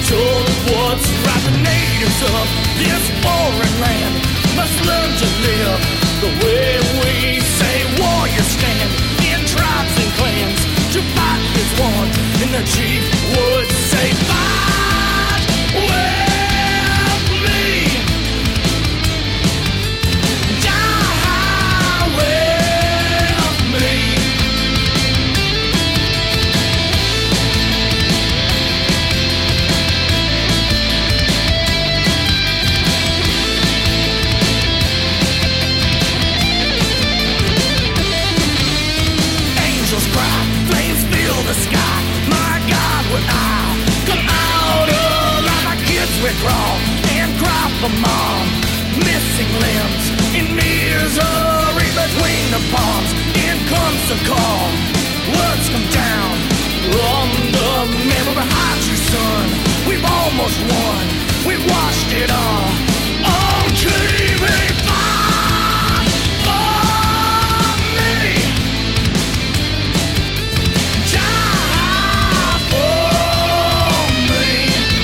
told what's right. The natives of this foreign land must learn to live the way we say. Warriors stand in tribes and clans to fight as one, and the chief would say, fight with me, die with me. Angels cry, flames fill the sky. My God, when I come out alive, my kids will crawl and cry for mom. Missing limbs in misery between the palms. In comes the call. Words come down from the mirror behind you, son. We've almost won. We've watched it all on TV. Fight for me. Die for me.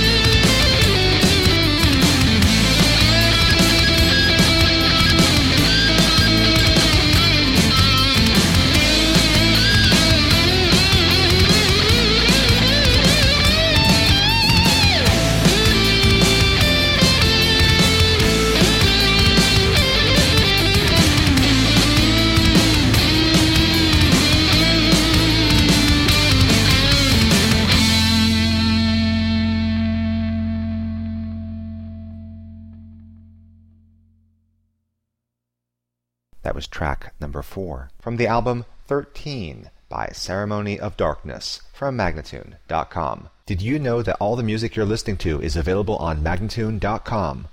That was track number 4 from the album 13 by Ceremony of Darkness from Magnatune.com. Did you know that all the music you're listening to is available on Magnatune.com?